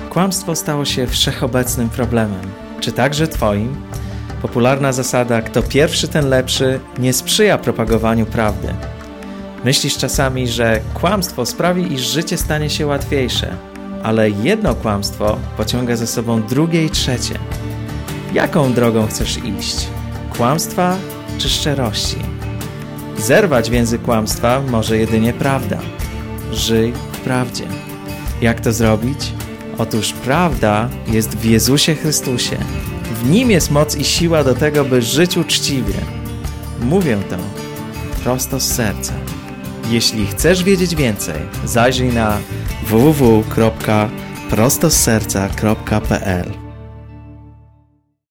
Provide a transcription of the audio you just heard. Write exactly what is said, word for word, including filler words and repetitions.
Kłamstwo stało się wszechobecnym problemem. Czy także twoim? Popularna zasada "kto pierwszy, ten lepszy" nie sprzyja propagowaniu prawdy. Myślisz czasami, że kłamstwo sprawi, iż życie stanie się łatwiejsze, ale jedno kłamstwo pociąga za sobą drugie i trzecie. Jaką drogą chcesz iść? Kłamstwa czy szczerości? Zerwać więzy kłamstwa może jedynie prawda. Żyj w prawdzie. Jak to zrobić? Otóż prawda jest w Jezusie Chrystusie. W Nim jest moc i siła do tego, by żyć uczciwie. Mówię to prosto z serca. Jeśli chcesz wiedzieć więcej, zajrzyj na w w w kropka prosto z serca kropka p l.